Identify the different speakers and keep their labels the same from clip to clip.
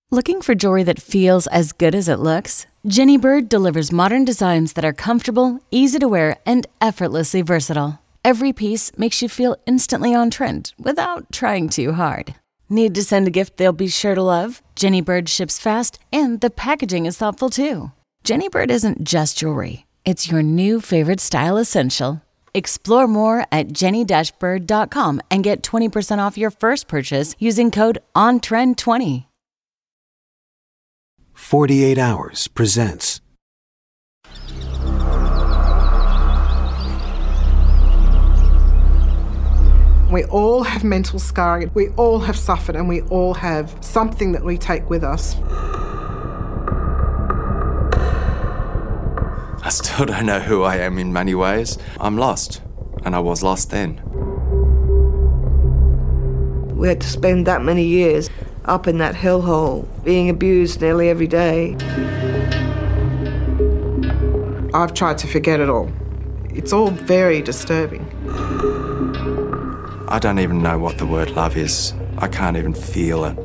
Speaker 1: Looking for jewelry that feels as good as it looks? Jenny Bird delivers modern designs that are comfortable, easy to wear, and effortlessly versatile. Every piece makes you feel instantly on trend without trying too hard. Need to send a gift they'll be sure to love? Jenny Bird ships fast, and the packaging is thoughtful too. Jenny Bird isn't just jewelry. It's your new favorite style essential. Explore more at jenny-bird.com and get 20% off your first purchase using code ONTREND20.
Speaker 2: 48 Hours presents.
Speaker 3: We all have mental scarring, we all have suffered, and we all have something that we take with us.
Speaker 4: I still don't know who I am in many ways. I'm lost, and I was lost then.
Speaker 5: We had to spend that many years up in that hellhole, being abused nearly every day.
Speaker 3: I've tried to forget it all. It's all very disturbing.
Speaker 4: I don't even know what the word love is. I can't even feel it.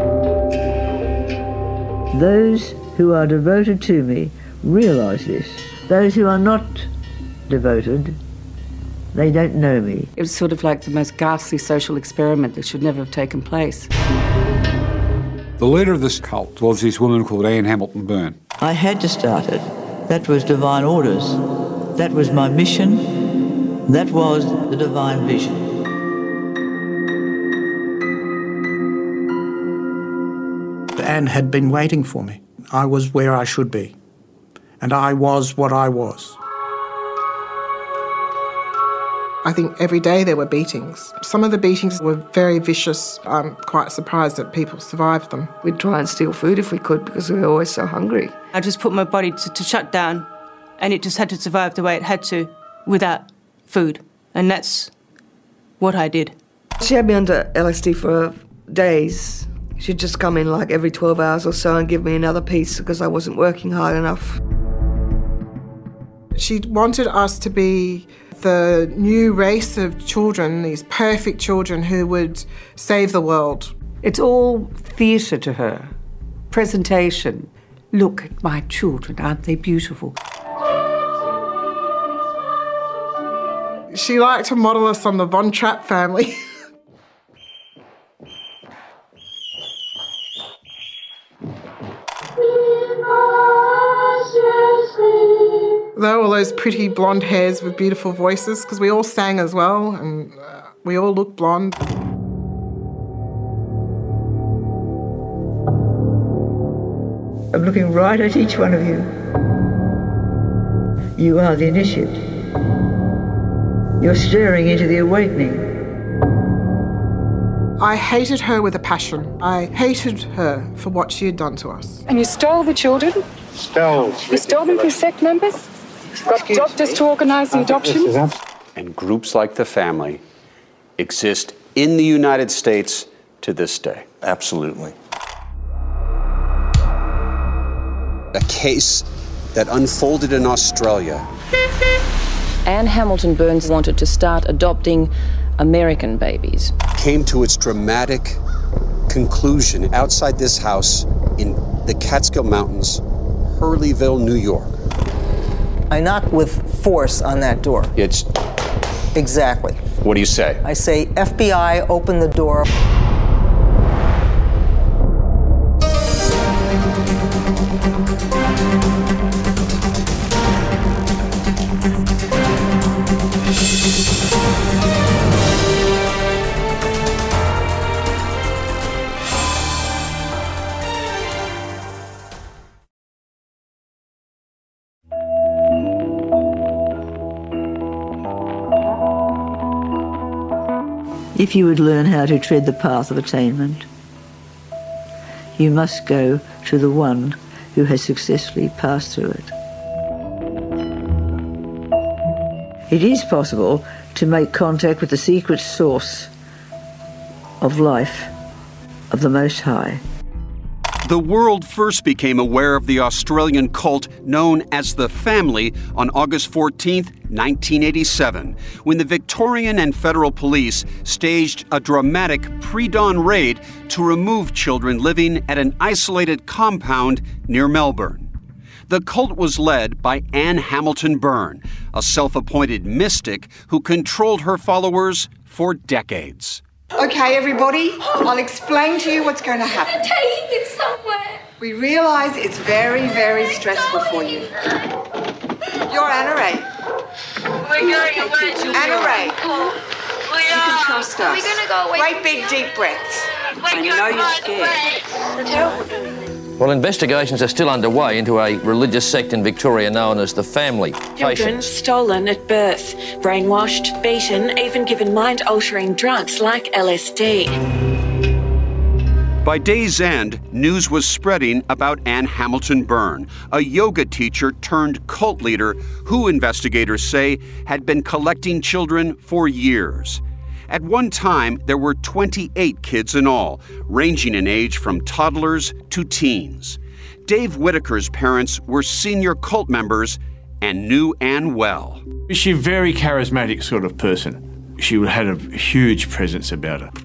Speaker 6: Those who are devoted to me realise this. Those who are not devoted, they don't know me.
Speaker 7: It was sort of like the most ghastly social experiment that should never have taken place.
Speaker 8: The leader of this cult was this woman called Anne Hamilton Byrne.
Speaker 6: I had to start it. That was divine orders. That was my mission. That was the divine vision.
Speaker 9: Anne had been waiting for me. I was where I should be. And I was what I was.
Speaker 3: I think every day there were beatings. Some of the beatings were very vicious. I'm quite surprised that people survived them.
Speaker 5: We'd try and steal food if we could because we were always so hungry.
Speaker 7: I just put my body to shut down, and it just had to survive the way it had to without food. And that's what I did.
Speaker 5: She had me under LSD for days. She'd just come in like every 12 hours or so and give me another piece because I wasn't working hard enough.
Speaker 3: She wanted us to be the new race of children, these perfect children who would save the world.
Speaker 7: It's all theatre to her. Presentation. Look at my children, aren't they beautiful?
Speaker 3: She liked to model us on the Von Trapp family. There were all those pretty blonde hairs with beautiful voices, because we all sang as well, and we all looked blonde.
Speaker 6: I'm looking right at each one of you. You are the initiate. You're staring into the awakening.
Speaker 3: I hated her with a passion. I hated her for what she had done to us.
Speaker 10: And you stole the children?
Speaker 11: Stole.
Speaker 10: You stole them from sect members? Got doctors to organise the adoption?
Speaker 11: And groups like the family exist in the United States to this day.
Speaker 4: Absolutely.
Speaker 11: A case that unfolded in Australia.
Speaker 12: Anne Hamilton Byrne wanted to start adopting American babies.
Speaker 11: Came to its dramatic conclusion outside this house in the Catskill Mountains, Hurleyville, New York.
Speaker 13: I knock with force on that door.
Speaker 11: It's...
Speaker 13: Exactly.
Speaker 11: What do you say?
Speaker 13: I say, FBI, open the door.
Speaker 6: If you would learn how to tread the path of attainment, you must go to the one who has successfully passed through it. It is possible to make contact with the secret source of life of the Most High.
Speaker 11: The world first became aware of the Australian cult known as the Family on August 14, 1987, when the Victorian and federal police staged a dramatic pre-dawn raid to remove children living at an isolated compound near Melbourne. The cult was led by Anne Hamilton Byrne, a self-appointed mystic who controlled her followers for decades.
Speaker 14: Okay, everybody, I'll explain to you what's going to happen.
Speaker 15: Take it somewhere.
Speaker 14: We realise it's very, very stressful for you. You're Anna Ray.
Speaker 15: We're going away.
Speaker 14: Anna Ray.
Speaker 15: We
Speaker 14: You can trust us.
Speaker 15: We're going to go away.
Speaker 14: Great big deep breaths.
Speaker 15: I know you're scared.
Speaker 14: It's terrible.
Speaker 16: Well, investigations are still underway into a religious sect in Victoria known as the Family.
Speaker 17: Children stolen at birth, brainwashed, beaten, even given mind-altering drugs like LSD.
Speaker 11: By day's end, news was spreading about Anne Hamilton Byrne, a yoga teacher turned cult leader who investigators say had been collecting children for years. At one time, there were 28 kids in all, ranging in age from toddlers to teens. Dave Whitaker's parents were senior cult members and knew Anne well.
Speaker 18: She's a very charismatic sort of person. She had a huge presence about her.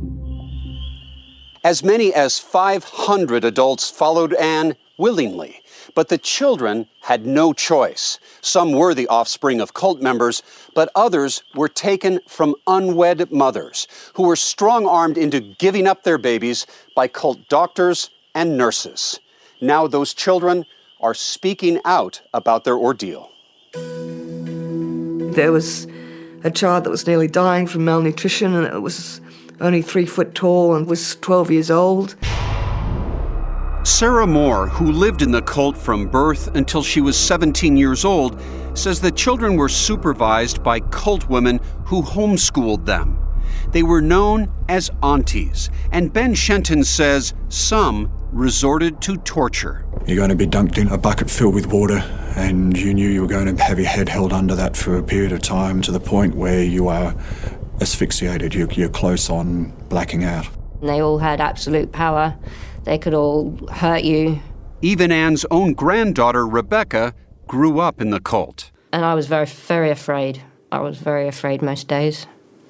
Speaker 11: As many as 500 adults followed Anne willingly, but the children had no choice. Some were the offspring of cult members, but others were taken from unwed mothers who were strong-armed into giving up their babies by cult doctors and nurses. Now those children are speaking out about their ordeal.
Speaker 5: There was a child that was nearly dying from malnutrition, and it was only 3 foot tall and was 12 years old.
Speaker 11: Sarah Moore, who lived in the cult from birth until she was 17 years old, says the children were supervised by cult women who homeschooled them. They were known as aunties, and Ben Shenton says some resorted to torture.
Speaker 19: You're going to be dunked in a bucket filled with water, and you knew you were going to have your head held under that for a period of time to the point where you are asphyxiated, you're close on blacking out.
Speaker 20: They all had absolute power. They could all hurt you.
Speaker 11: Even Anne's own granddaughter, Rebecca, grew up in the cult.
Speaker 20: And I was very, very afraid. I was very afraid most days.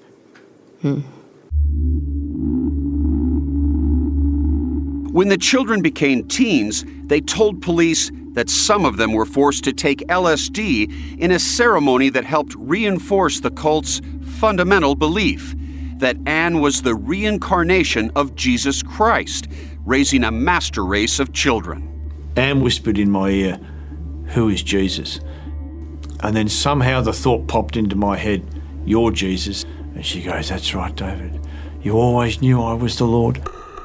Speaker 11: When the children became teens, they told police that some of them were forced to take LSD in a ceremony that helped reinforce the cult's fundamental belief that Anne was the reincarnation of Jesus Christ, raising a master race of children.
Speaker 18: Anne whispered in my ear, "Who is Jesus?" And then somehow the thought popped into my head, "You're Jesus." And she goes, "That's right, David. You always knew I was the Lord."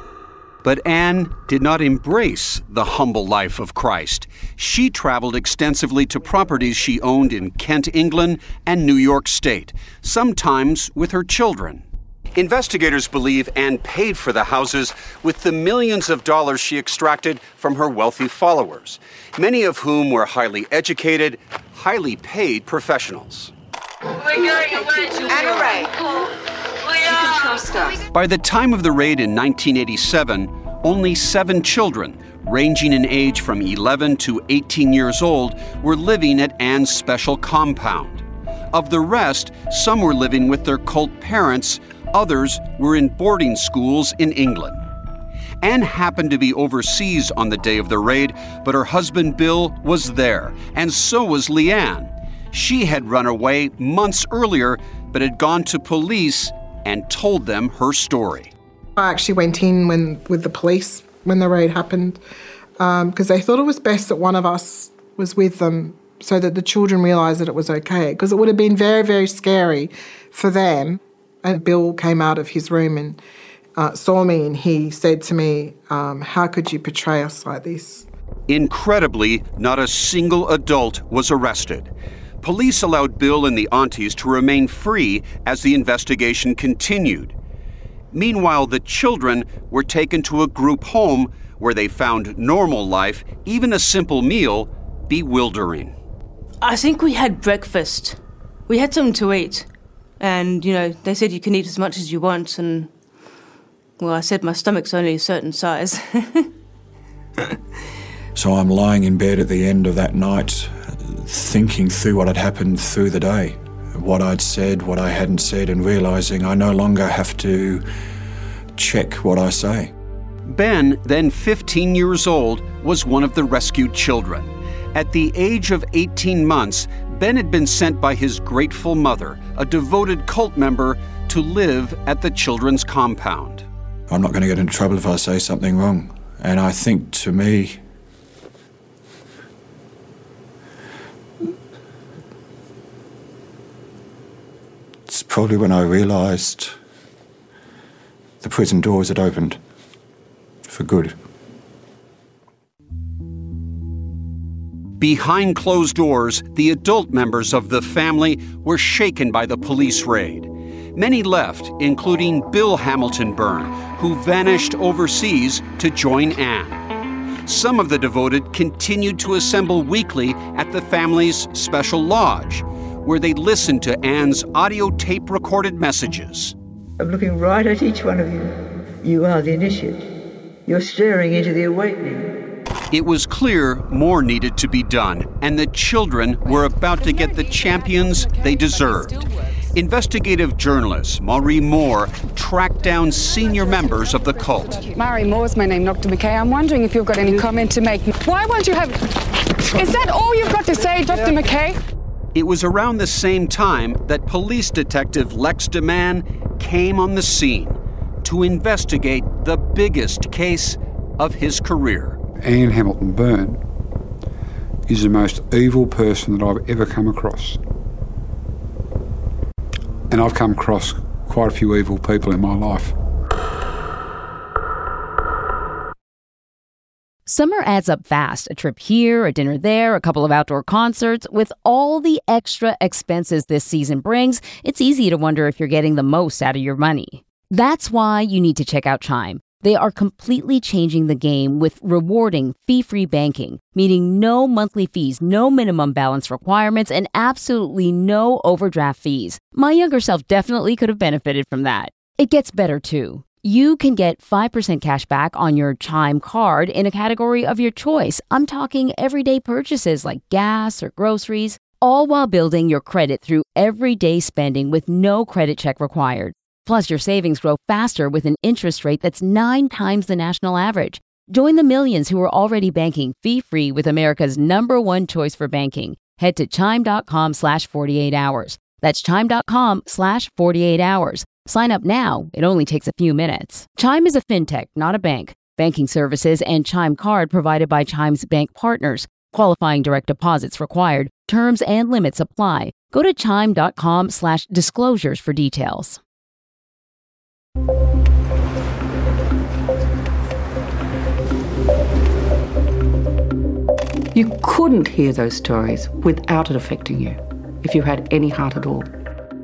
Speaker 11: But Anne did not embrace the humble life of Christ. She traveled extensively to properties she owned in Kent, England, and New York State, sometimes with her children. Investigators believe Anne paid for the houses with the millions of dollars she extracted from her wealthy followers, many of whom were highly educated, highly paid professionals.
Speaker 15: We're going away.
Speaker 14: Anna Ray. You can trust us.
Speaker 11: By the time of the raid in 1987, only 7 children, ranging in age from 11 to 18 years old, were living at Anne's special compound. Of the rest, some were living with their cult parents, others were in boarding schools in England. Anne happened to be overseas on the day of the raid, but her husband Bill was there, and so was Leanne. She had run away months earlier, but had gone to police and told them her story.
Speaker 3: I actually went in with the police when the raid happened because they thought it was best that one of us was with them so that the children realised that it was okay, because it would have been very, very scary for them. And Bill came out of his room and saw me, and he said to me, "How could you portray us like this?"
Speaker 11: Incredibly, not a single adult was arrested. Police allowed Bill and the aunties to remain free as the investigation continued. Meanwhile, the children were taken to a group home where they found normal life, even a simple meal, bewildering.
Speaker 7: I think we had breakfast. We had something to eat. And, they said you can eat as much as you want. And, well, I said my stomach's only a certain size.
Speaker 19: So I'm lying in bed at the end of that night, thinking through what had happened through the day, what I'd said, what I hadn't said, and realising I no longer have to check what I say.
Speaker 11: Ben, then 15 years old, was one of the rescued children. At the age of 18 months, Ben had been sent by his grateful mother, a devoted cult member, to live at the children's compound.
Speaker 19: I'm not going to get into trouble if I say something wrong. And I think, to me, it's probably when I realised the prison doors had opened for good.
Speaker 11: Behind closed doors, the adult members of the family were shaken by the police raid. Many left, including Bill Hamilton Byrne, who vanished overseas to join Anne. Some of the devoted continued to assemble weekly at the family's special lodge, where they listened to Anne's audio tape recorded messages.
Speaker 6: I'm looking right at each one of you. You are the initiate. You're staring into the awakening.
Speaker 11: It was clear more needed to be done, and the children were about to get the champions they deserved. Investigative journalist Marie Moore tracked down senior members of the cult.
Speaker 10: Marie Moore's my name, Dr. McKay. I'm wondering if you've got any comment to make. Why won't you have... Is that all you've got to say, Dr. McKay?
Speaker 11: It was around the same time that police detective Lex DeMann came on the scene to investigate the biggest case of his career.
Speaker 8: Anne Hamilton Byrne is the most evil person that I've ever come across. And I've come across quite a few evil people in my life.
Speaker 21: Summer adds up fast. A trip here, a dinner there, a couple of outdoor concerts. With all the extra expenses this season brings, it's easy to wonder if you're getting the most out of your money. That's why you need to check out Chime. They are completely changing the game with rewarding fee-free banking, meaning no monthly fees, no minimum balance requirements, and absolutely no overdraft fees. My younger self definitely could have benefited from that. It gets better too. You can get 5% cash back on your Chime card in a category of your choice. I'm talking everyday purchases like gas or groceries, all while building your credit through everyday spending with no credit check required. Plus, your savings grow faster with an interest rate that's 9 times the national average. Join the millions who are already banking fee-free with America's #1 choice for banking. Head to chime.com/48 hours. That's chime.com/48 hours. Sign up now. It only takes a few minutes. Chime is a fintech, not a bank. Banking services and Chime card provided by Chime's bank partners. Qualifying direct deposits required. Terms and limits apply. Go to chime.com/disclosures for details.
Speaker 22: You couldn't hear those stories without it affecting you, if you had any heart at all.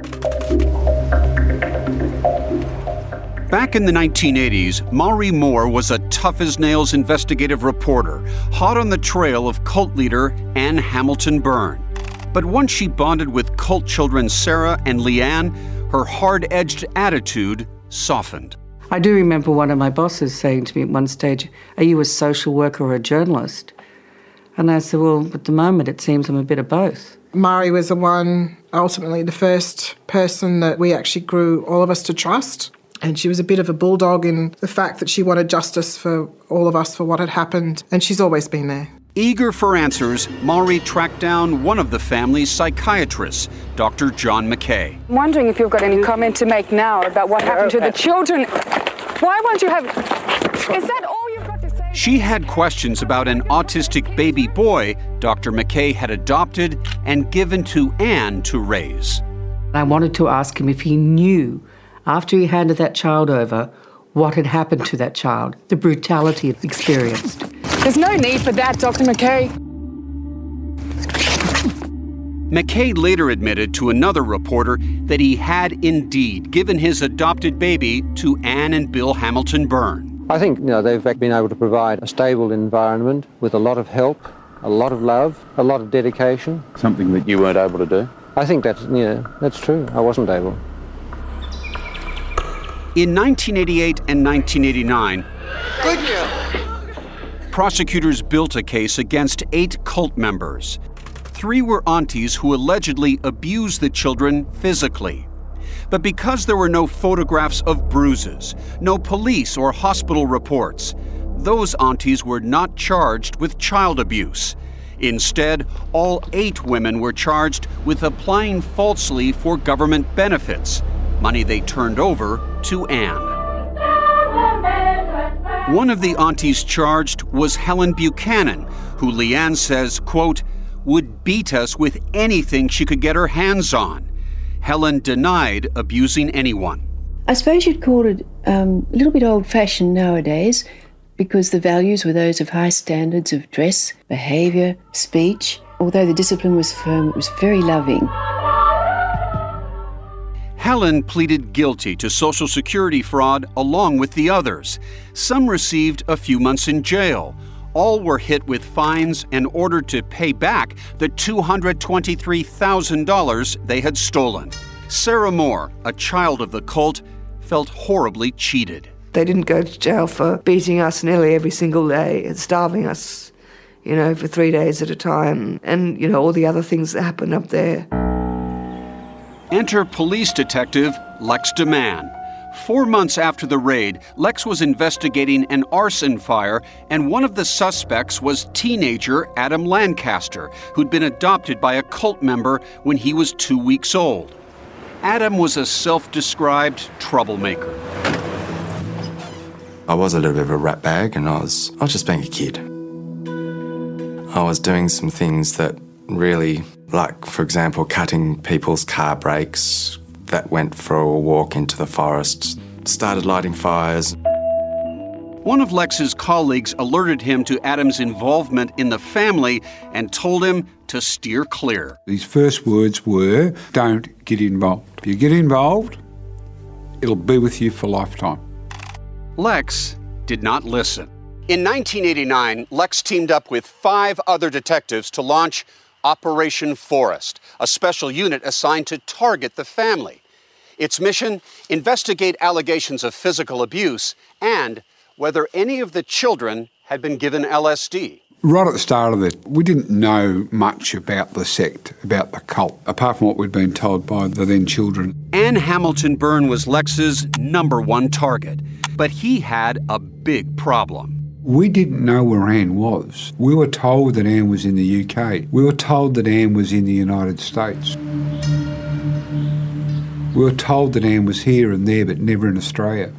Speaker 11: Back in the 1980s, Marie Moore was a tough-as-nails investigative reporter, hot on the trail of cult leader Anne Hamilton Byrne. But once she bonded with cult children Sarah and Leanne, her hard-edged attitude softened.
Speaker 22: I do remember one of my bosses saying to me at one stage, "Are you a social worker or a journalist?" And I said, well, at the moment it seems I'm a bit of both.
Speaker 3: Marie was the one, ultimately the first person that we actually grew all of us to trust. And she was a bit of a bulldog in the fact that she wanted justice for all of us for what had happened. And she's always been there.
Speaker 11: Eager for answers, Marie tracked down one of the family's psychiatrists, Dr. John McKay.
Speaker 10: I'm wondering if you've got any comment to make now about what happened to the children. Why won't you have... Is that all you've got to say?
Speaker 11: She had questions about an autistic baby boy Dr. McKay had adopted and given to Anne to raise.
Speaker 22: I wanted to ask him if he knew, after he handed that child over, what had happened to that child, the brutality it experienced.
Speaker 10: There's no need for that, Dr. McKay.
Speaker 11: McKay later admitted to another reporter that he had indeed given his adopted baby to Anne and Bill Hamilton Byrne.
Speaker 23: I think they've been able to provide a stable environment with a lot of help, a lot of love, a lot of dedication.
Speaker 24: Something that you weren't able to do?
Speaker 23: I think that's true. I wasn't able.
Speaker 11: In 1988 and 1989,
Speaker 14: Good girl.
Speaker 11: prosecutors built a case against 8 cult members. 3 were aunties who allegedly abused the children physically. But because there were no photographs of bruises, no police or hospital reports, those aunties were not charged with child abuse. Instead, all 8 women were charged with applying falsely for government benefits, money they turned over to Anne. One of the aunties charged was Helen Buchanan, who Leanne says, quote, would beat us with anything she could get her hands on. Helen denied abusing anyone.
Speaker 1: I suppose you'd call it a little bit old-fashioned nowadays, because the values were those of high standards of dress, behaviour, speech. Although the discipline was firm, it was very loving.
Speaker 11: Helen pleaded guilty to Social Security fraud along with the others. Some received a few months in jail. All were hit with fines and ordered to pay back the $223,000 they had stolen. Sarah Moore, a child of the cult, felt horribly cheated.
Speaker 5: They didn't go to jail for beating us nearly every single day and starving us, for 3 days at a time, and, all the other things that happened up there.
Speaker 11: Enter police detective Lex DeMann. 4 months after the raid, Lex was investigating an arson fire, and one of the suspects was teenager Adam Lancaster, who'd been adopted by a cult member when he was 2 weeks old. Adam was a self-described troublemaker.
Speaker 2: I was a little bit of a rat bag, and I was just being a kid. I was doing some things that really, like, for example, cutting people's car brakes that went for a walk into the forest, started lighting fires.
Speaker 11: One of Lex's colleagues alerted him to Adam's involvement in the family and told him to steer clear.
Speaker 8: His first words were, don't get involved. If you get involved, it'll be with you for a lifetime.
Speaker 11: Lex did not listen. In 1989, Lex teamed up with 5 other detectives to launch Operation Forest, a special unit assigned to target the family. Its mission, investigate allegations of physical abuse and whether any of the children had been given LSD.
Speaker 8: Right at the start of it, we didn't know much about the sect, about the cult, apart from what we'd been told by the then children.
Speaker 11: Ann Hamilton Byrne was Lex's #1 target, but he had a big problem.
Speaker 8: We didn't know where Anne was. We were told that Anne was in the UK. We were told that Anne was in the United States. We were told that Anne was here and there, but never in Australia.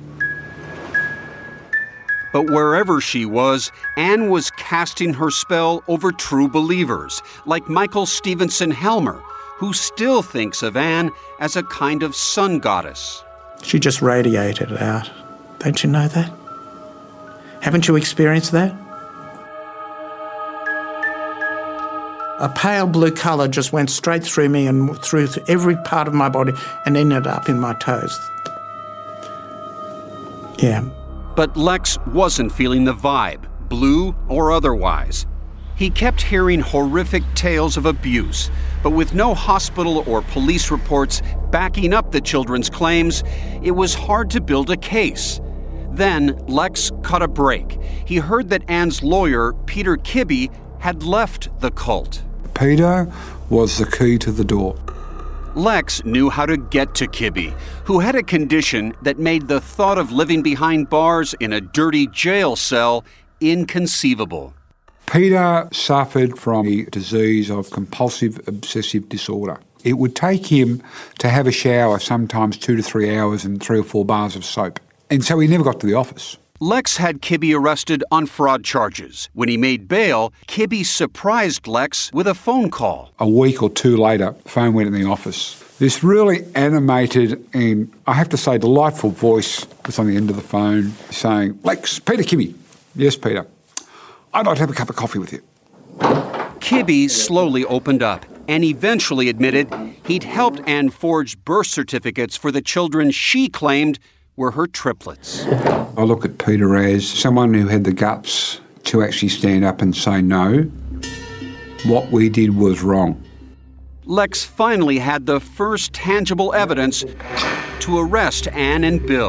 Speaker 11: But wherever she was, Anne was casting her spell over true believers, like Michael Stevenson Helmer, who still thinks of Anne as a kind of sun goddess.
Speaker 4: She just radiated it out. Don't you know that? Haven't you experienced that? A pale blue colour just went straight through me and through every part of my body and ended up in my toes. Yeah.
Speaker 11: But Lex wasn't feeling the vibe, blue or otherwise. He kept hearing horrific tales of abuse, but with no hospital or police reports backing up the children's claims, it was hard to build a case. Then Lex caught a break. He heard that Anne's lawyer, Peter Kibbe, had left the cult.
Speaker 8: Peter was the key to the door.
Speaker 11: Lex knew how to get to Kibbe, who had a condition that made the thought of living behind bars in a dirty jail cell inconceivable.
Speaker 8: Peter suffered from a disease of compulsive obsessive disorder. It would take him to have a shower sometimes 2 to 3 hours and 3 or 4 bars of soap. And so he never got to the office.
Speaker 11: Lex had Kibbe arrested on fraud charges. When he made bail, Kibbe surprised Lex with a phone call.
Speaker 8: A week or 2 later, the phone went in the office. This really animated and, I have to say, delightful voice was on the end of the phone saying, Lex, Peter Kibbe. Yes, Peter. I'd like to have a cup of coffee with you.
Speaker 11: Kibbe slowly opened up and eventually admitted he'd helped Anne forge birth certificates for the children she claimed were her triplets.
Speaker 8: I look at Peter as someone who had the guts to actually stand up and say no. What we did was wrong.
Speaker 11: Lex finally had the first tangible evidence to arrest Anne and Bill.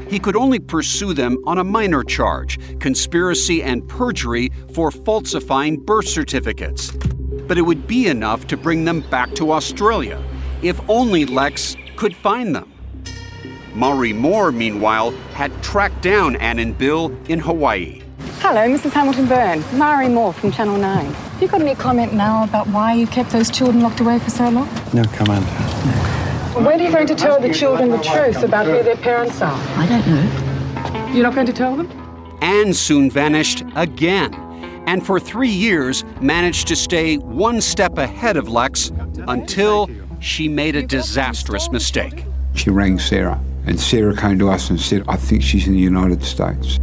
Speaker 11: he could only pursue them on a minor charge, conspiracy and perjury for falsifying birth certificates. But it would be enough to bring them back to Australia, if only Lex could find them. Maury Moore, meanwhile, had tracked down Anne and Bill in Hawaii.
Speaker 10: Hello, Mrs. Hamilton Byrne. Maury Moore from Channel 9. Have you got any comment now about why you kept those children locked away for so long?
Speaker 24: No comment.
Speaker 10: When are you going to tell the children the truth about who their parents are?
Speaker 6: I don't know.
Speaker 10: You're not going to tell them?
Speaker 11: Anne soon vanished again, and for 3 years managed to stay one step ahead of Lex until she made a disastrous mistake.
Speaker 8: She rang Sarah, and Sarah came to us and said, I think she's in the United States.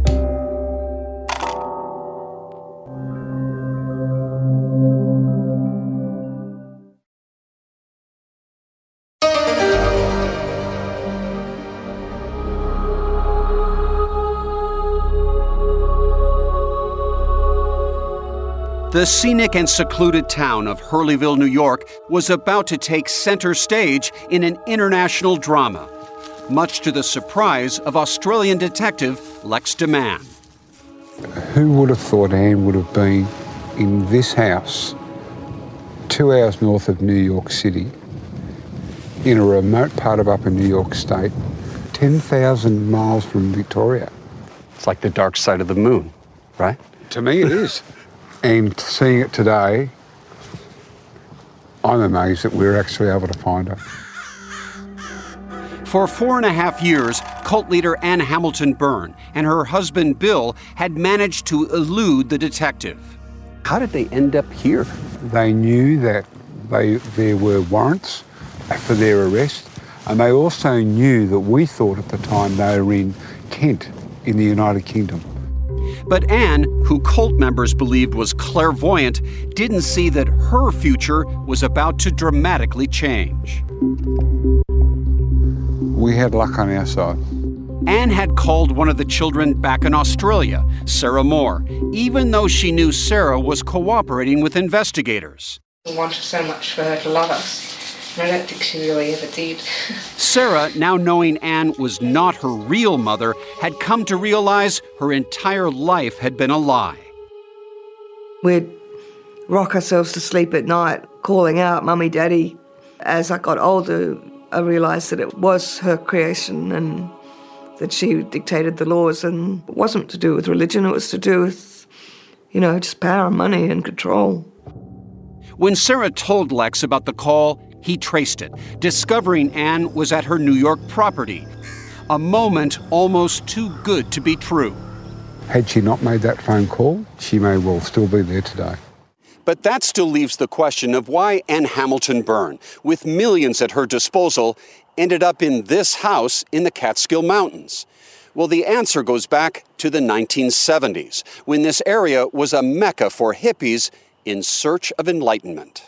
Speaker 11: The scenic and secluded town of Hurleyville, New York, was about to take center stage in an international drama, much to the surprise of Australian detective Lex de Man.
Speaker 8: Who would have thought Anne would have been in this house 2 hours north of New York City, in a remote part of Upper New York State, 10,000 miles from Victoria?
Speaker 9: It's like the dark side of the moon, right?
Speaker 8: To me it is. And seeing it today, I'm amazed that we're actually able to find her.
Speaker 11: For 4.5 years, cult leader Anne Hamilton Byrne and her husband Bill had managed to elude the detective.
Speaker 9: How did they end up here?
Speaker 8: They knew that there were warrants for their arrest, and they also knew that we thought at the time they were in Kent in the United Kingdom.
Speaker 11: But Anne, who cult members believed was clairvoyant, didn't see that her future was about to dramatically change.
Speaker 8: We had luck on our side.
Speaker 11: Anne had called one of the children back in Australia, Sarah Moore, even though she knew Sarah was cooperating with investigators.
Speaker 12: We wanted so much for her to love us, and I don't think she really ever did.
Speaker 11: Sarah, now knowing Anne was not her real mother, had come to realize her entire life had been a lie.
Speaker 5: We'd rock ourselves to sleep at night, calling out, Mummy, Daddy. As I got older, I realised that it was her creation and that she dictated the laws, and it wasn't to do with religion, it was to do with, just power, money and control.
Speaker 11: When Sarah told Lex about the call, he traced it, discovering Anne was at her New York property. A moment almost too good to be true.
Speaker 8: Had she not made that phone call, she may well still be there today.
Speaker 11: But that still leaves the question of why Anne Hamilton Byrne, with millions at her disposal, ended up in this house in the Catskill Mountains. Well, the answer goes back to the 1970s, when this area was a mecca for hippies in search of enlightenment.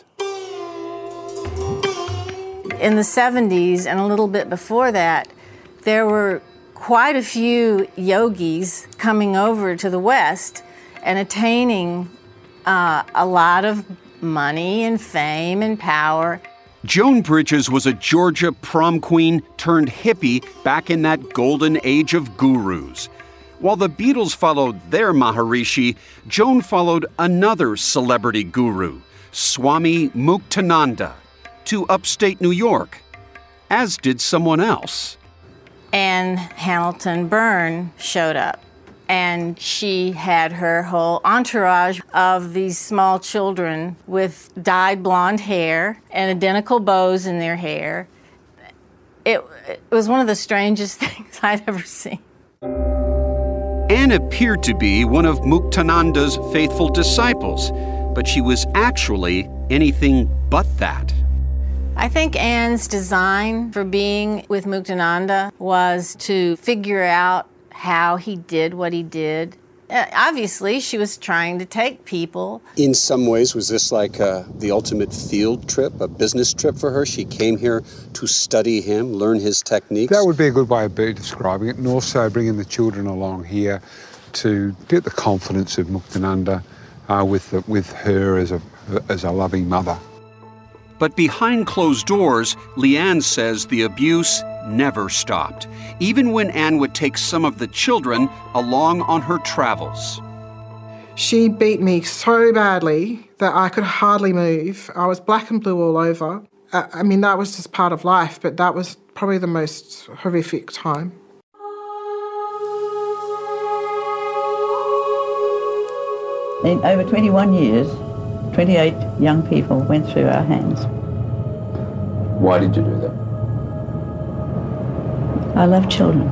Speaker 13: In the 70s and a little bit before that, there were quite a few yogis coming over to the West and attaining a lot of money and fame and power.
Speaker 11: Joan Bridges was a Georgia prom queen turned hippie back in that golden age of gurus. While the Beatles followed their Maharishi, Joan followed another celebrity guru, Swami Muktananda, to upstate New York, as did someone else.
Speaker 13: Anne Hamilton Byrne showed up, and she had her whole entourage of these small children with dyed blonde hair and identical bows in their hair. It was one of the strangest things I'd ever seen.
Speaker 11: Anne appeared to be one of Muktananda's faithful disciples, but she was actually anything but that.
Speaker 13: I think Anne's design for being with Muktananda was to figure out how he did what he did. Obviously, she was trying to take people.
Speaker 16: In some ways, was this like the ultimate field trip, a business trip for her? She came here to study him, learn his techniques?
Speaker 8: That would be a good way of describing it, and also bringing the children along here to get the confidence of Muktananda with her as a loving mother.
Speaker 11: But behind closed doors, Leanne says the abuse never stopped, even when Anne would take some of the children along on her travels.
Speaker 3: She beat me so badly that I could hardly move. I was black and blue all over. I mean, that was just part of life, but that was probably the most horrific time.
Speaker 6: In over 21 years, 28 young people went through our hands.
Speaker 9: Why did you do that?
Speaker 6: I love children.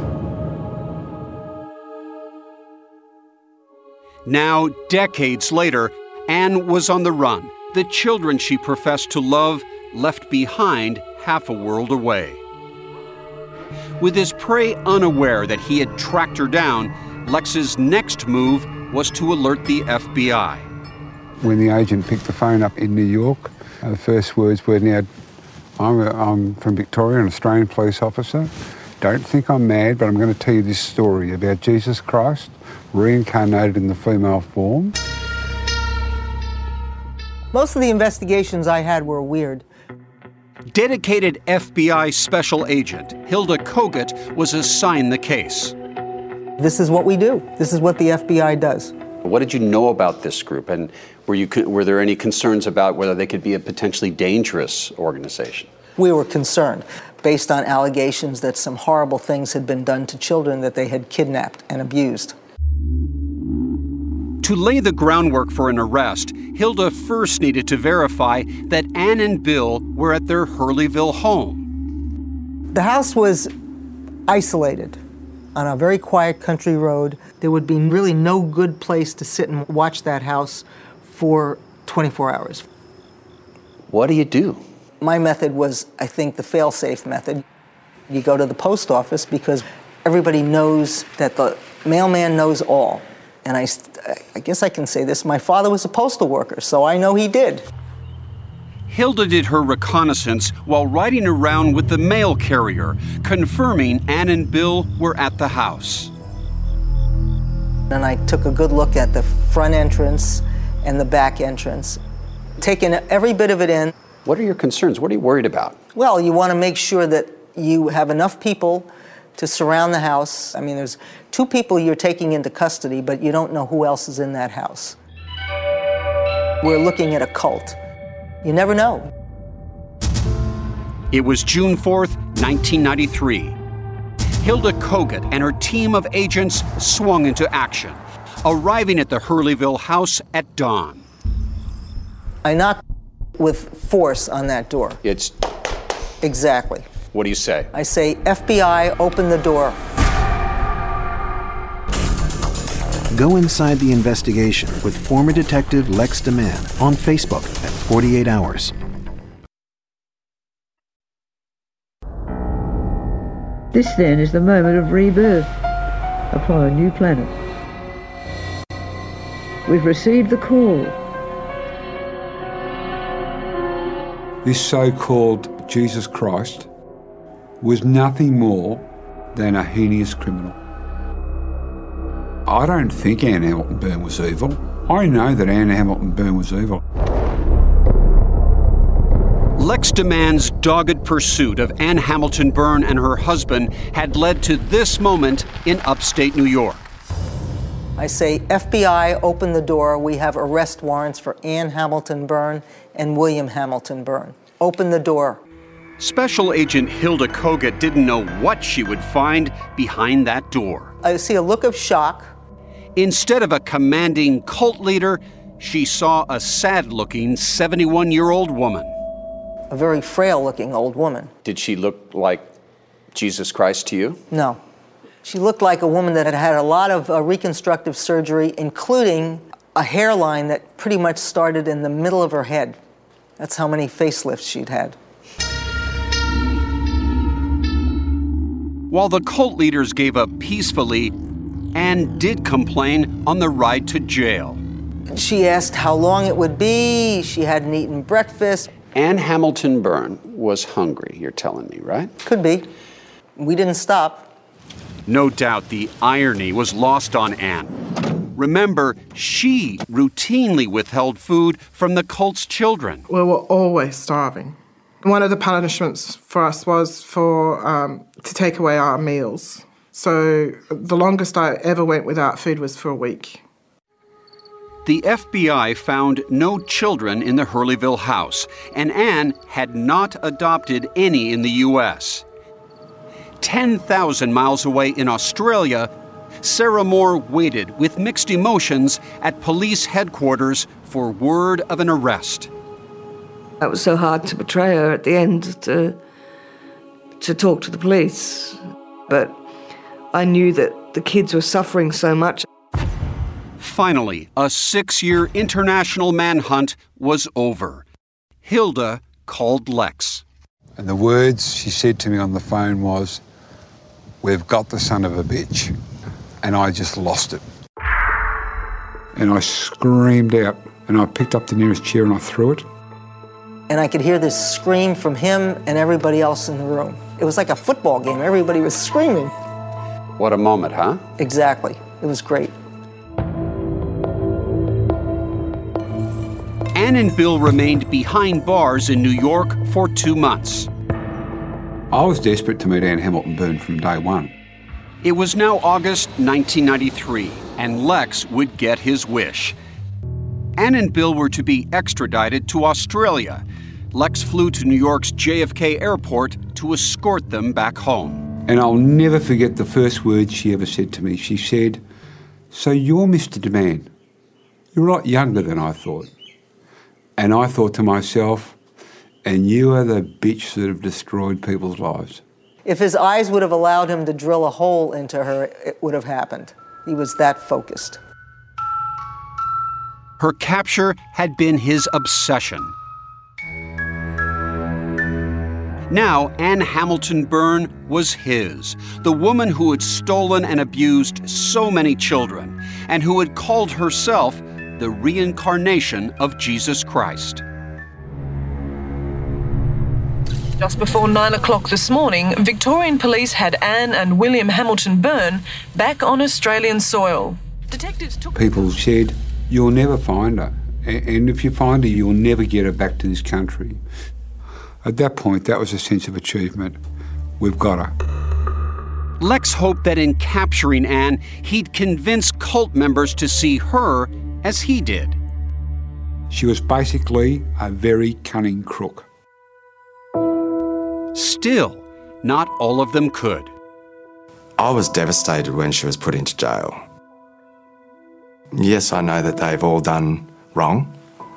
Speaker 11: Now, decades later, Anne was on the run. The children she professed to love left behind half a world away. With his prey unaware that he had tracked her down, Lex's next move was to alert the FBI.
Speaker 8: When the agent picked the phone up in New York, the first words were, "Now, I'm from Victoria, an Australian police officer. Don't think I'm mad, but I'm going to tell you this story about Jesus Christ reincarnated in the female form."
Speaker 15: Most of the investigations I had were weird.
Speaker 11: Dedicated FBI special agent Hilda Kogut was assigned the case.
Speaker 15: This is what we do. This is what the FBI does.
Speaker 16: What did you know about this group, and were there any concerns about whether they could be a potentially dangerous organization?
Speaker 15: We were concerned, based on allegations that some horrible things had been done to children that they had kidnapped and abused.
Speaker 11: To lay the groundwork for an arrest, Hilda first needed to verify that Anne and Bill were at their Hurleyville home.
Speaker 15: The house was isolated on a very quiet country road. There would be really no good place to sit and watch that house for 24 hours.
Speaker 16: What do you do?
Speaker 15: My method was, I think, the fail-safe method. You go to the post office because everybody knows that the mailman knows all. And I guess I can say this, my father was a postal worker, so I know he did.
Speaker 11: Hilda did her reconnaissance while riding around with the mail carrier, confirming Anne and Bill were at the house.
Speaker 15: And I took a good look at the front entrance and the back entrance, taking every bit of it in.
Speaker 16: What are your concerns? What are you worried about?
Speaker 15: Well, you want to make sure that you have enough people to surround the house. I mean, there's 2 people you're taking into custody, but you don't know who else is in that house. We're looking at a cult. You never know.
Speaker 11: It was June 4th, 1993. Hilda Kogut and her team of agents swung into action, arriving at the Hurleyville house at dawn.
Speaker 15: I knocked with force on that door.
Speaker 16: It's...
Speaker 15: Exactly.
Speaker 16: What do you say?
Speaker 15: I say, FBI, open the door.
Speaker 17: Go inside the investigation with former detective Lex DeMann on Facebook at 48 Hours.
Speaker 6: This then is the moment of rebirth upon a new planet. We've received the call.
Speaker 8: This so-called Jesus Christ was nothing more than a heinous criminal. I don't think Anne Hamilton Byrne was evil. I know that Anne Hamilton Byrne was evil.
Speaker 11: Lex DeMann's dogged pursuit of Anne Hamilton Byrne and her husband had led to this moment in upstate New York.
Speaker 15: I say, FBI, open the door. We have arrest warrants for Anne Hamilton Byrne and William Hamilton Byrne. Open the door.
Speaker 11: Special Agent Hilda Kogut didn't know what she would find behind that door.
Speaker 15: I see a look of shock.
Speaker 11: Instead of a commanding cult leader, she saw a sad-looking 71-year-old woman.
Speaker 15: A very frail-looking old woman.
Speaker 16: Did she look like Jesus Christ to you?
Speaker 15: No. She looked like a woman that had had a lot of reconstructive surgery, including a hairline that pretty much started in the middle of her head. That's how many facelifts she'd had.
Speaker 11: While the cult leaders gave up peacefully, Anne did complain on the ride to jail.
Speaker 15: She asked how long it would be. She hadn't eaten breakfast.
Speaker 16: Anne Hamilton Byrne was hungry, you're telling me, right?
Speaker 15: Could be. We didn't stop.
Speaker 11: No doubt the irony was lost on Anne. Remember, she routinely withheld food from the cult's children.
Speaker 3: We were always starving. One of the punishments for us was to take away our meals. So the longest I ever went without food was for a week.
Speaker 11: The FBI found no children in the Hurleyville house, and Anne had not adopted any in the U.S. 10,000 miles away in Australia, Sarah Moore waited with mixed emotions at police headquarters for word of an arrest.
Speaker 5: It was so hard to betray her at the end to talk to the police. But I knew that the kids were suffering so much.
Speaker 11: Finally, a 6-year international manhunt was over. Hilda called Lex.
Speaker 8: And the words she said to me on the phone was, "We've got the son of a bitch." And I just lost it. And I screamed out, and I picked up the nearest chair and I threw it.
Speaker 15: And I could hear this scream from him and everybody else in the room. It was like a football game. Everybody was screaming.
Speaker 24: What a moment, huh?
Speaker 15: Exactly. It was great.
Speaker 11: Anne and Bill remained behind bars in New York for 2 months.
Speaker 8: I was desperate to meet Anne Hamilton Byrne from day one.
Speaker 11: It was now August 1993, and Lex would get his wish. Anne and Bill were to be extradited to Australia. Lex flew to New York's JFK airport to escort them back home.
Speaker 8: And I'll never forget the first words she ever said to me. She said, "So you're Mr. DeMann. You're a lot younger than I thought." And I thought to myself, and you are the bitch that have destroyed people's lives.
Speaker 15: If his eyes would have allowed him to drill a hole into her, it would have happened. He was that focused.
Speaker 11: Her capture had been his obsession. Now, Anne Hamilton Byrne was his, the woman who had stolen and abused so many children, and who had called herself the reincarnation of Jesus Christ.
Speaker 7: Just before 9 o'clock this morning, Victorian police had Anne and William Hamilton Byrne back on Australian soil. Detectives took...
Speaker 8: People said, "You'll never find her. And if you find her, you'll never get her back to this country." At that point, that was a sense of achievement. We've got her.
Speaker 11: Lex hoped that in capturing Anne, he'd convince cult members to see her as he did.
Speaker 8: She was basically a very cunning crook.
Speaker 11: Still, not all of them could.
Speaker 2: I was devastated when she was put into jail. Yes, I know that they've all done wrong.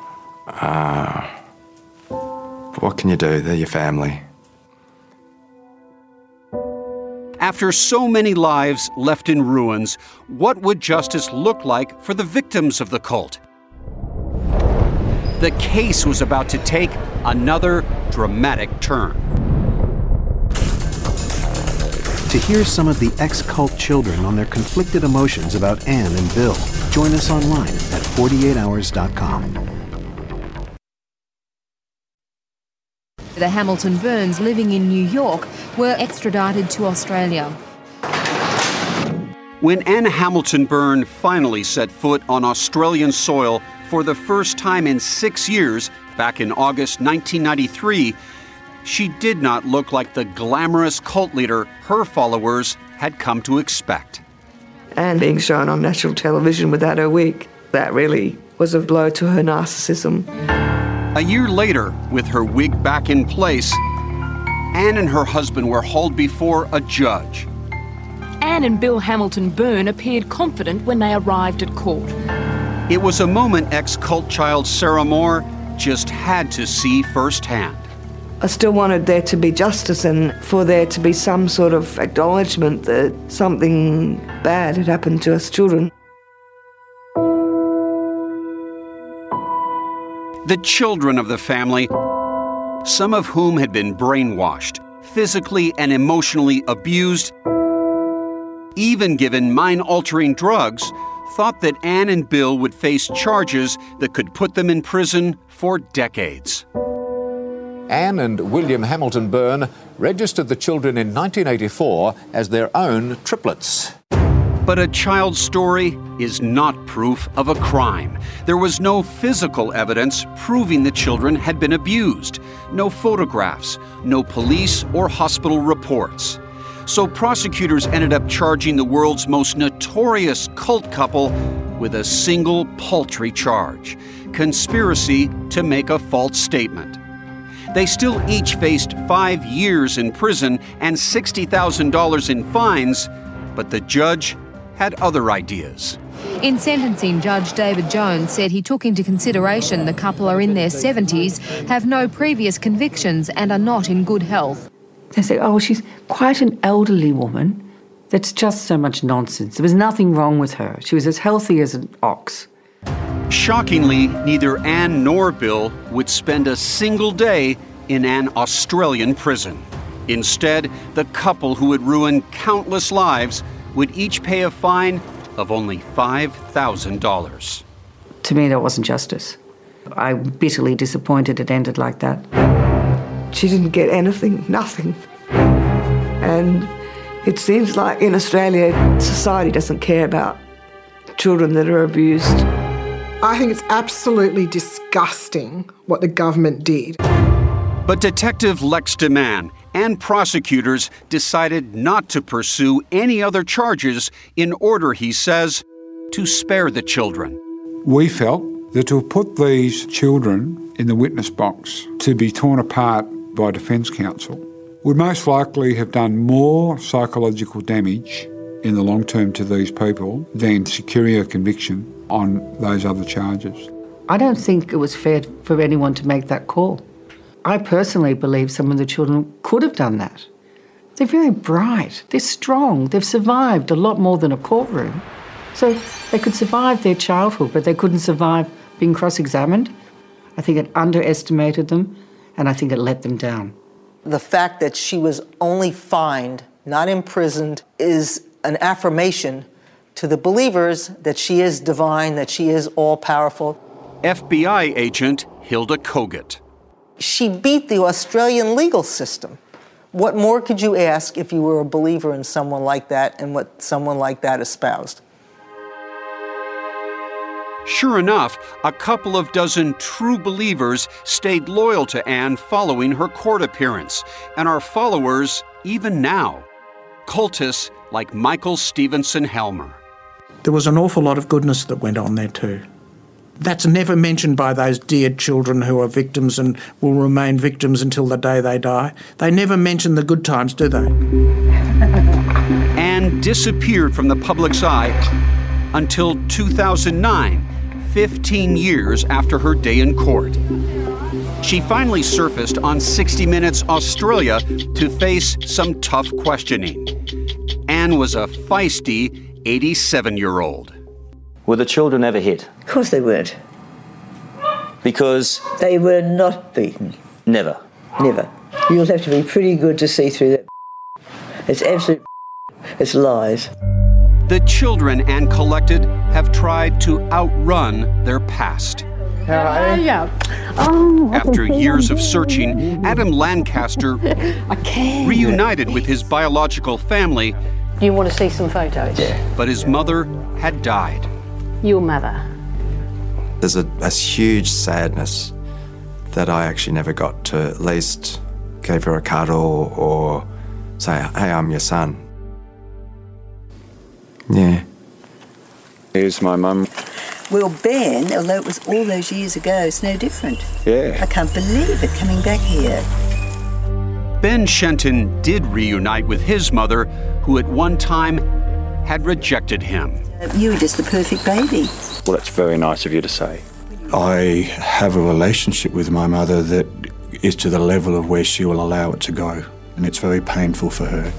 Speaker 2: But what can you do? They're your family.
Speaker 11: After so many lives left in ruins, what would justice look like for the victims of the cult? The case was about to take another dramatic turn.
Speaker 17: To hear some of the ex-cult children on their conflicted emotions about Anne and Bill, join us online at 48hours.com.
Speaker 18: The Hamilton Byrnes living in New York were extradited to Australia.
Speaker 11: When Anne Hamilton Byrne finally set foot on Australian soil for the first time in 6 years, back in August 1993, she did not look like the glamorous cult leader her followers had come to expect.
Speaker 5: And being shown on national television without her wig, that really was a blow to her narcissism.
Speaker 11: A year later, with her wig back in place, Anne and her husband were hauled before a judge.
Speaker 19: Anne and Bill Hamilton Byrne appeared confident when they arrived at court.
Speaker 11: It was a moment ex-cult child Sarah Moore just had to see firsthand.
Speaker 5: I still wanted there to be justice and for there to be some sort of acknowledgement that something bad had happened to us children.
Speaker 11: The children of the family, some of whom had been brainwashed, physically and emotionally abused, even given mind-altering drugs, thought that Anne and Bill would face charges that could put them in prison for decades.
Speaker 20: Anne and William Hamilton Byrne registered the children in 1984 as their own triplets.
Speaker 11: But a child's story is not proof of a crime. There was no physical evidence proving the children had been abused. no photographs, no police or hospital reports. So prosecutors ended up charging the world's most notorious cult couple with a single paltry charge: conspiracy to make a false statement. They still each faced 5 years in prison and $60,000 in fines, but the judge had other ideas.
Speaker 18: In sentencing, Judge David Jones said he took into consideration the couple are in their 70s, have no previous convictions and are not in good health.
Speaker 14: They say, oh, she's quite an elderly woman. That's just so much nonsense. There was nothing wrong with her. She was as healthy as an ox.
Speaker 11: Shockingly, neither Anne nor Bill would spend a single day in an Australian prison. Instead, the couple who had ruined countless lives would each pay a fine of only $5,000.
Speaker 14: To me, that wasn't justice. I'm bitterly disappointed it ended like that.
Speaker 5: She didn't get anything, nothing. And it seems like in Australia, society doesn't care about children that are abused.
Speaker 3: I think it's absolutely disgusting what the government did.
Speaker 11: But Detective Lex DeMann and prosecutors decided not to pursue any other charges in order, he says, to spare the children.
Speaker 8: We felt that to have put these children in the witness box to be torn apart by Defence Counsel would most likely have done more psychological damage in the long term to these people than securing a conviction on those other charges.
Speaker 14: I don't think it was fair for anyone to make that call. I personally believe some of the children could have done that. They're very bright, they're strong, they've survived a lot more than a courtroom. So they could survive their childhood, but they couldn't survive being cross-examined. I think it underestimated them, and I think it let them down.
Speaker 15: The fact that she was only fined, not imprisoned, is an affirmation to the believers that she is divine, that she is all-powerful.
Speaker 11: FBI agent Hilda Kogut.
Speaker 15: She beat the Australian legal system. What more could you ask if you were a believer in someone like that and what someone like that espoused?
Speaker 11: Sure enough, a couple of dozen true believers stayed loyal to Anne following her court appearance, and are followers even now. Cultists like Michael Stevenson Helmer.
Speaker 4: There was an awful lot of goodness that went on there too. That's never mentioned by those dear children who are victims and will remain victims until the day they die. They never mention the good times, do they?
Speaker 11: Anne disappeared from the public's eye until 2009, 15 years after her day in court. She finally surfaced on 60 Minutes Australia to face some tough questioning. Anne was a feisty 87-year-old.
Speaker 21: Were the children ever hit?
Speaker 6: Of course they weren't.
Speaker 21: Because?
Speaker 6: They were not beaten.
Speaker 21: Never?
Speaker 6: Never. You'll have to be pretty good to see through that. It's absolute. It's lies.
Speaker 11: The children Anne collected have tried to outrun their past. After years of searching, Adam Lancaster reunited with his biological family.
Speaker 22: You want to see some photos?
Speaker 21: Yeah.
Speaker 11: But his mother had died.
Speaker 22: Your mother.
Speaker 2: There's a huge sadness that I actually never got to at least give her a cuddle or say, hey, I'm your son. Yeah.
Speaker 9: Here's my mum.
Speaker 23: Well, Ben, although it was all those years ago, it's no different.
Speaker 9: Yeah.
Speaker 23: I can't believe it coming back here.
Speaker 11: Ben Shenton did reunite with his mother, who at one time had rejected him.
Speaker 23: You were just the perfect baby.
Speaker 9: Well, that's very nice of you to say.
Speaker 25: I have a relationship with my mother that is to the level of where she will allow it to go, and it's very painful for her.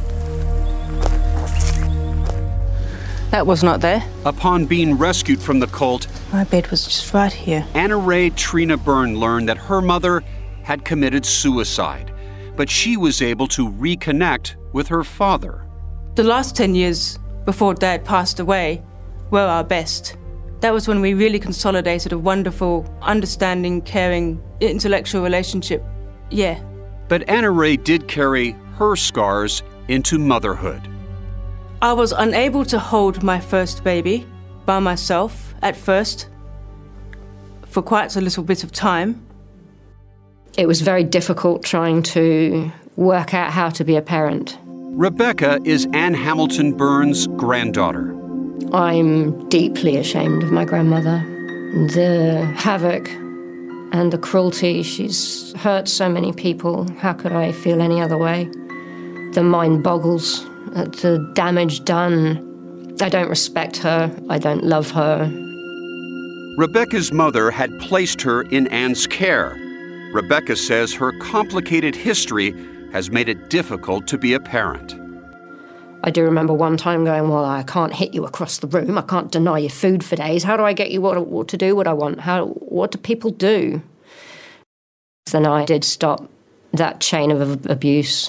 Speaker 22: That was not there.
Speaker 11: Upon being rescued from the cult,
Speaker 23: My bed was just right here.
Speaker 11: Anna Ray Trina Byrne learned that her mother had committed suicide, but she was able to reconnect with her father.
Speaker 26: The last 10 years before Dad passed away were our best. That was when we really consolidated a wonderful, understanding, caring, intellectual relationship. Yeah.
Speaker 11: But Anna Ray did carry her scars into motherhood.
Speaker 26: I was unable to hold my first baby by myself at first for quite a little bit of time.
Speaker 1: It was very difficult trying to work out how to be a parent.
Speaker 11: Rebecca is Anne Hamilton Byrne's granddaughter.
Speaker 1: I'm deeply ashamed of my grandmother. The havoc and the cruelty, she's hurt so many people. How could I feel any other way? The mind boggles at the damage done. I don't respect her. I don't love her.
Speaker 11: Rebecca's mother had placed her in Anne's care. Rebecca says her complicated history has made it difficult to be a parent.
Speaker 1: I do remember one time going, well, I can't hit you across the room. I can't deny you food for days. How do I get you what to do what I want? What do people do? Then I did stop that chain of abuse.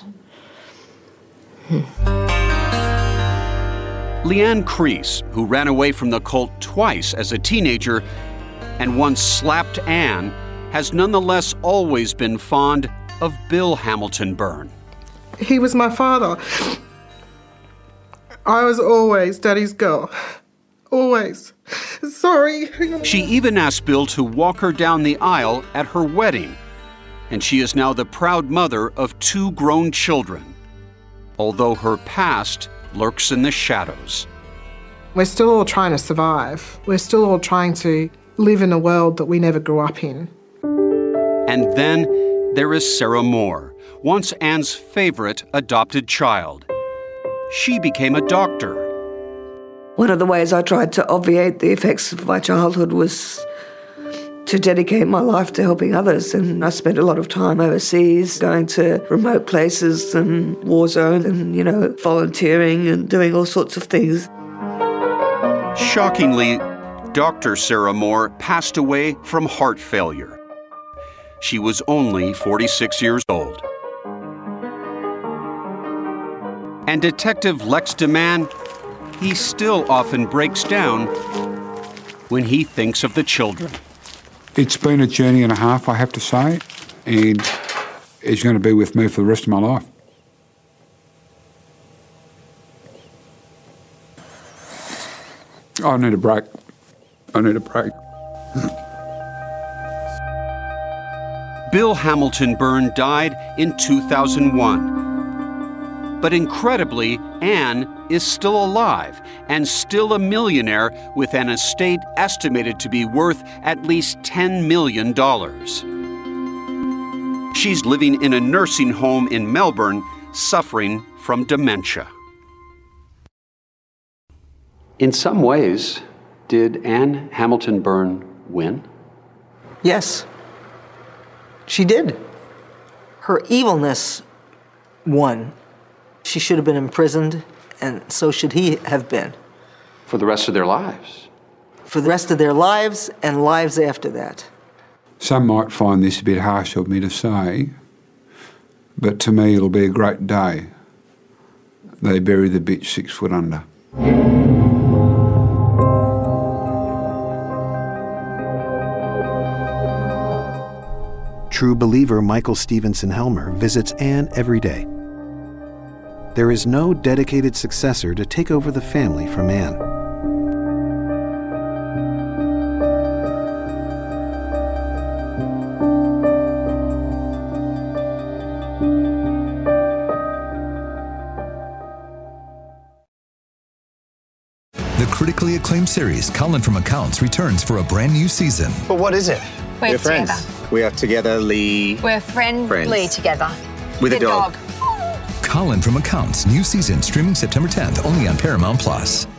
Speaker 11: Leanne Crease, who ran away from the cult twice as a teenager and once slapped Anne, has nonetheless always been fond of Bill Hamilton Byrne.
Speaker 3: He was my father. I was always Daddy's girl. Always. Sorry.
Speaker 11: She even asked Bill to walk her down the aisle at her wedding, and she is now the proud mother of 2 grown children, although her past lurks in the shadows.
Speaker 3: We're still all trying to survive. We're still all trying to live in a world that we never grew up in.
Speaker 11: And then there is Sarah Moore, once Anne's favorite adopted child. She became a doctor.
Speaker 5: One of the ways I tried to obviate the effects of my childhood was to dedicate my life to helping others, and I spent a lot of time overseas, going to remote places and war zones and, volunteering and doing all sorts of things.
Speaker 11: Shockingly, Dr. Sarah Moore passed away from heart failure. She was only 46 years old. And Detective Lex DeMann, he still often breaks down when he thinks of the children.
Speaker 8: It's been a journey and a half, I have to say, and it's going to be with me for the rest of my life. I need a break.
Speaker 11: Bill Hamilton Byrne died in 2001. But incredibly, Anne is still alive and still a millionaire with an estate estimated to be worth at least $10 million. She's living in a nursing home in Melbourne, suffering from dementia. In some ways, did Anne Hamilton Byrne win?
Speaker 15: Yes, she did. Her evilness won. She should have been imprisoned, and so should he have been.
Speaker 11: For the rest of their lives?
Speaker 15: For the rest of their lives and lives after that.
Speaker 8: Some might find this a bit harsh of me to say, but to me it'll be a great day. They bury the bitch 6 foot under.
Speaker 17: True believer Michael Stevenson Helmer visits Anne every day. There is no dedicated successor to take over the family from Anne.
Speaker 10: The critically acclaimed series Colin from Accounts returns for a brand new season.
Speaker 12: But what is it?
Speaker 13: We're friends.
Speaker 12: Together. We are togetherly...
Speaker 13: We're friendly together.
Speaker 12: With a dog.
Speaker 10: Colin from Accounts, new season streaming September 10th, only on Paramount+.